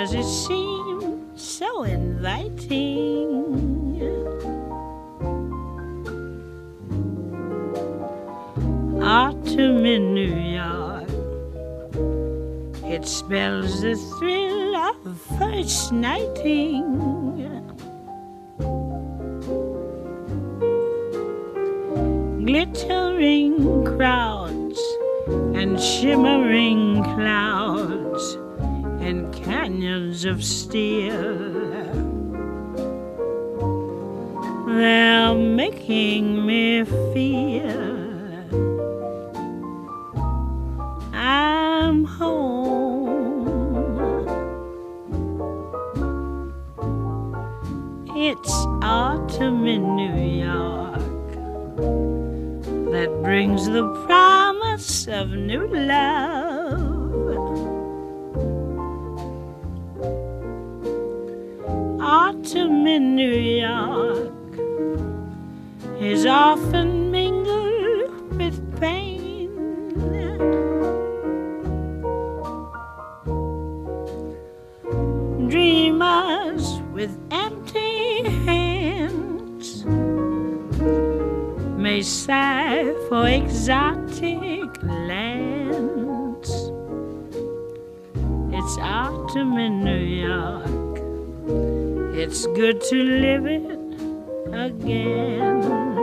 does it seem so inviting? Autumn in New York, it spells the thrill of first nighting. Glittering crowds and shimmering clouds and canyons of steel, they're making me feel I'm home. It's autumn in New York that brings the promise of new love. Autumn in New York is often mingled with pain. Dreamers with empty hands may sigh for exotic lands. It's autumn in New York, it's good to live it again.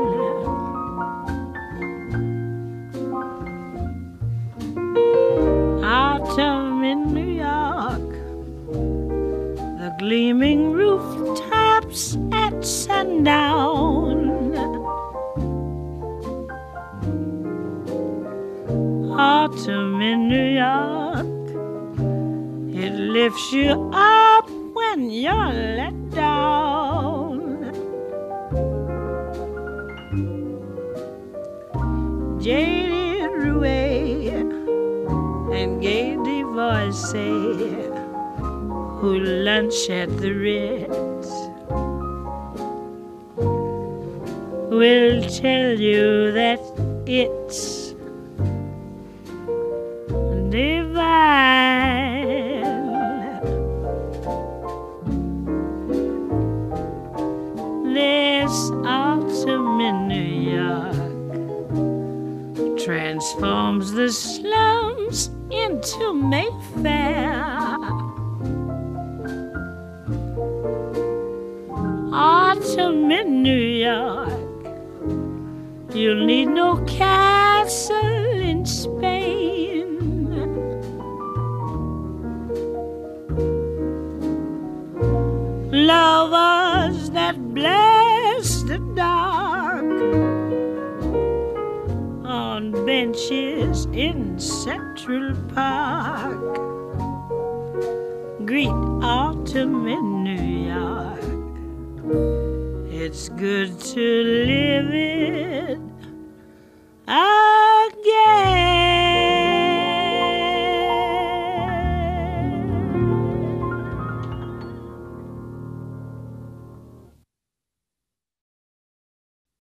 Autumn in New York, the gleaming rooftops at sundown. Autumn in New York, it lifts you up when you're let down. Jaded Rouet and gay divorcee who lunch at the Ritz will tell you that it's divine. This autumn in New York transforms the slums into Mayfair. Autumn in New York, you'll need no castle in Spain. Lovers that bless the dark on benches in Central Park greet autumn in New York. It's good to live it